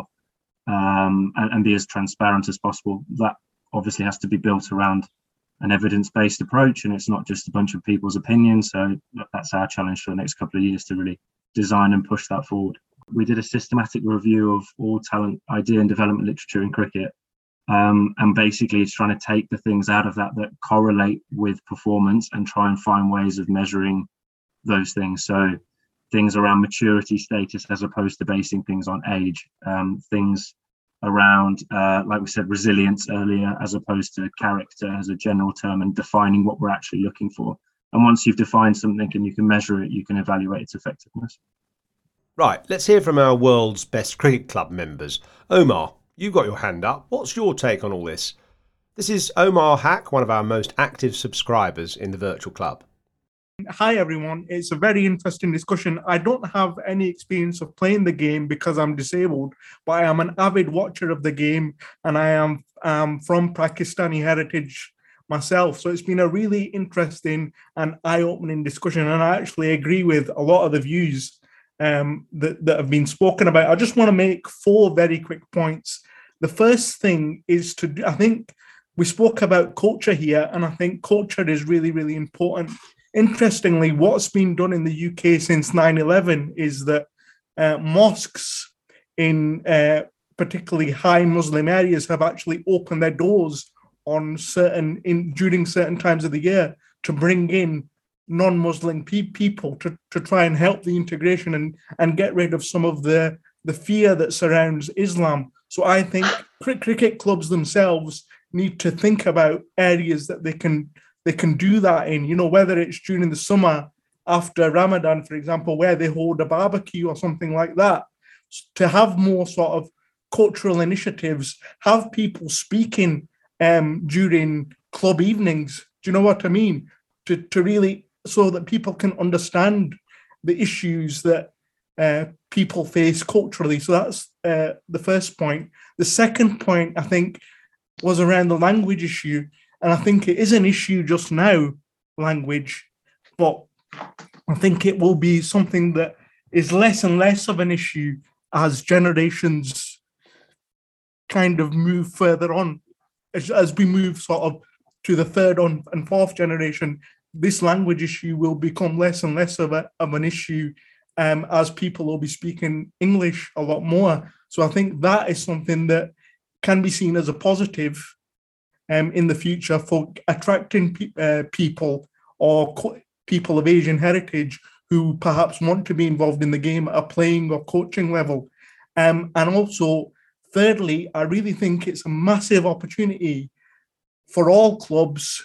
um, and, and be as transparent as possible. That obviously has to be built around an evidence-based approach, and it's not just a bunch of people's opinions. So that's our challenge for the next couple of years, to really design and push that forward. We did a systematic review of all talent idea and development literature in cricket, Um, and basically it's trying to take the things out of that that correlate with performance and try and find ways of measuring those things. So things around maturity status as opposed to basing things on age, um, things around, uh, like we said, resilience earlier, as opposed to character as a general term, and defining what we're actually looking for. And once you've defined something and you can measure it, you can evaluate its effectiveness. Right, let's hear from our world's best cricket club members. Omar, you've got your hand up. What's your take on all this? This is Omar Hack, one of our most active subscribers in the virtual club. Hi everyone, it's a very interesting discussion. I don't have any experience of playing the game because I'm disabled, but I am an avid watcher of the game, and I am um, from Pakistani heritage myself. So it's been a really interesting and eye-opening discussion, and I actually agree with a lot of the views um, that, that have been spoken about. I just want to make four very quick points. The first thing is to do, I think we spoke about culture here, and I think culture is really, really important. Interestingly, what's been done in the U K since nine eleven is that uh, mosques in uh, particularly high Muslim areas have actually opened their doors on certain in during certain times of the year to bring in non-Muslim pe- people to, to try and help the integration and, and get rid of some of the, the fear that surrounds Islam. So I think cr- cricket clubs themselves need to think about areas that they can they can do that in, you know, whether it's during the summer after Ramadan, for example, where they hold a barbecue or something like that, to have more sort of cultural initiatives, have people speaking um, during club evenings. Do you know what I mean? To, to really, so that people can understand the issues that uh, people face culturally. So that's uh, the first point. The second point, I think, was around the language issue. And I think it is an issue just now, language, but I think it will be something that is less and less of an issue as generations kind of move further on. As, as we move sort of to the third on and fourth generation, this language issue will become less and less of, a, of an issue um, as people will be speaking English a lot more. So I think that is something that can be seen as a positive Um, in the future for attracting pe- uh, people or co- people of Asian heritage who perhaps want to be involved in the game at a playing or coaching level. Um, and also, thirdly, I really think it's a massive opportunity for all clubs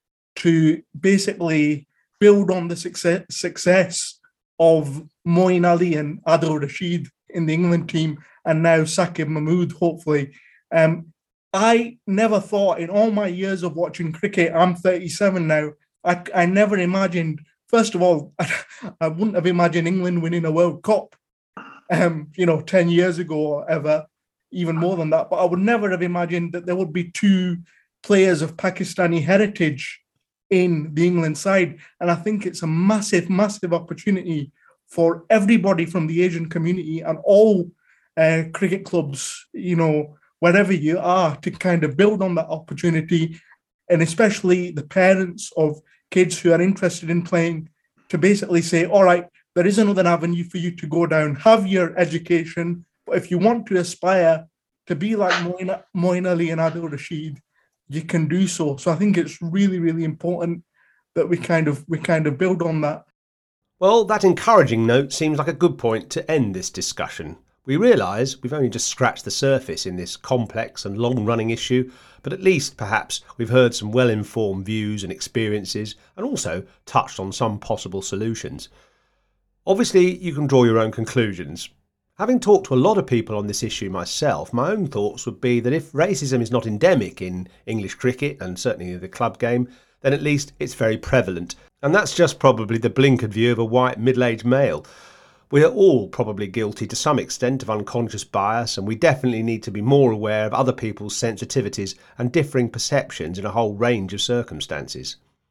to basically build on the success, success of Moeen Ali and Adil Rashid in the England team, and now Saqib Mahmood, hopefully. Um, I never thought in all my years of watching cricket, I'm thirty-seven now, I, I never imagined, first of all, I, I wouldn't have imagined England winning a World Cup, um, you know, ten years ago or ever, even more than that. But I would never have imagined that there would be two players of Pakistani heritage in the England side. And I think it's a massive, massive opportunity for everybody from the Asian community and all uh, cricket clubs, you know, wherever you are, to kind of build on that opportunity, and especially the parents of kids who are interested in playing, to basically say, all right, there is another avenue for you to go down, have your education, but if you want to aspire to be like Moeen, Moeen Ali and Adil Rashid, you can do so. So I think it's really, really important that we kind of we kind of build on that. Well, that encouraging note seems like a good point to end this discussion. We realise we've only just scratched the surface in this complex and long-running issue, but at least perhaps we've heard some well-informed views and experiences, and also touched on some possible solutions. Obviously, you can draw your own conclusions. Having talked to a lot of people on this issue myself, my own thoughts would be that if racism is not endemic in English cricket, and certainly the club game, then at least it's very prevalent. And that's just probably the blinkered view of a white middle-aged male. We are all probably guilty to some extent of unconscious bias, and we definitely need to be more aware of other people's sensitivities and differing perceptions in a whole range of circumstances.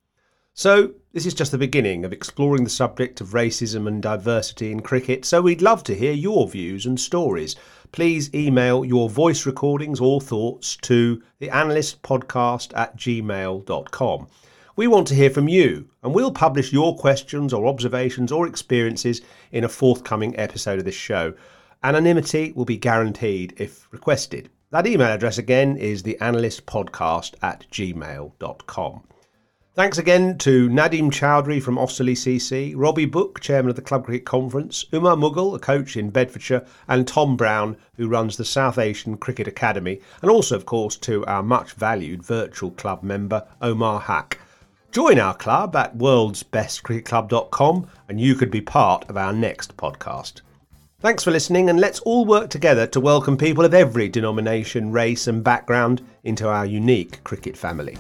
So, this is just the beginning of exploring the subject of racism and diversity in cricket, so we'd love to hear your views and stories. Please email your voice recordings or thoughts to theanalystpodcast at gmail dot com. We want to hear from you, and we'll publish your questions or observations or experiences in a forthcoming episode of this show. Anonymity will be guaranteed if requested. That email address again is theanalystpodcast at gmail dot com. Thanks again to Nadim Chowdhury from Osterley C C, Robbie Book, Chairman of the Club Cricket Conference, Umar Mughal, a coach in Bedfordshire, and Tom Brown, who runs the South Asian Cricket Academy, and also, of course, to our much valued virtual club member, Omar Hack. Join our club at worlds best cricket club dot com and you could be part of our next podcast. Thanks for listening, and let's all work together to welcome people of every denomination, race and background into our unique cricket family.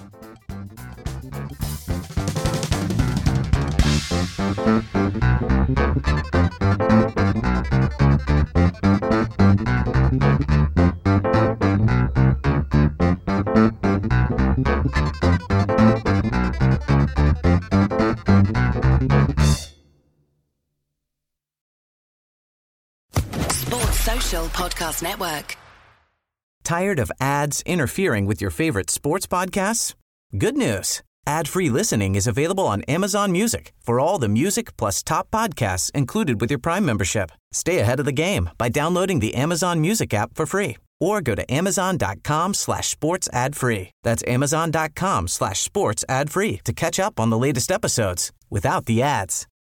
Sports Social Podcast Network. Tired of ads interfering with your favorite sports podcasts? Good news. Ad-free listening is available on Amazon Music for all the music plus top podcasts included with your Prime membership. Stay ahead of the game by downloading the Amazon Music app for free or go to amazon.com slash sports ad free. That's amazon.com slash sports ad free to catch up on the latest episodes without the ads.